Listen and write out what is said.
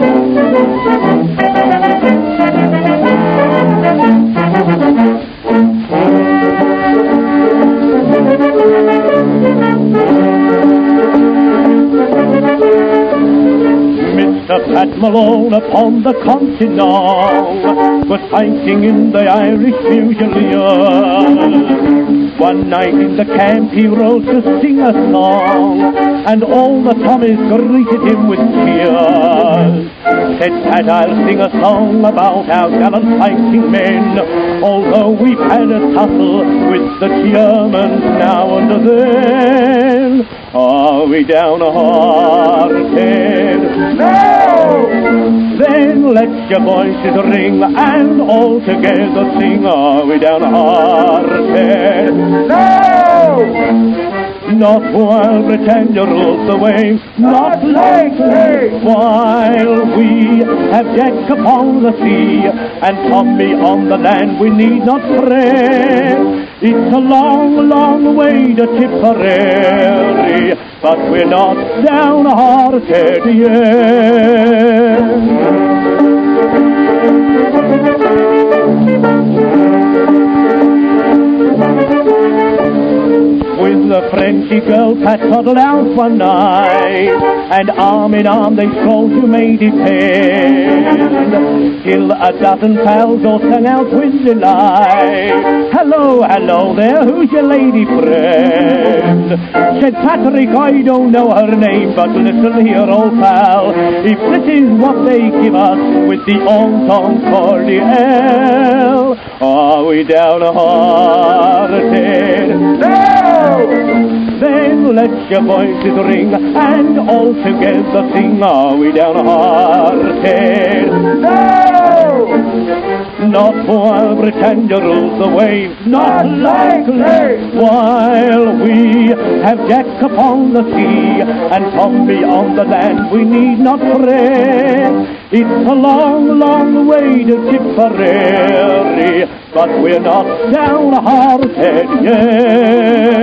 Mr. Pat Malone upon the continent was fighting in the Irish Fusiliers. One night in the camp he rose to sing a song, and all the Tommies greeted him with cheers. Said Pat, I'll sing a song about our gallant fighting men, although we've had a tussle with the Germans now and then. Are we downhearted? No! Then let your voices ring and all together sing. Are we downhearted? No! Not while Britannia rules the waves, not lately. While we have Jack upon the sea and Tommy on the land, we need not fret. It's a long, long way to Tipperary, but we're not downhearted yet. With the Frenchy girl Pat toddled out one night, and arm in arm they strolled to Maidie Pen, till a dozen pals all sang out with delight, hello, hello there, who's your lady friend? Said Patrick, I don't know her name, but listen here, old pal, if this is what they give us with the Entente Cordiale, are we downhearted? No! Then let your voices ring and all together sing. Are we downhearted? No! Not while Britannia rules the waves, not likely. While we have Jack upon the sea and Tommy on the land, we need not fret. It's a long, long way to Tipperary, but we're not downhearted yet.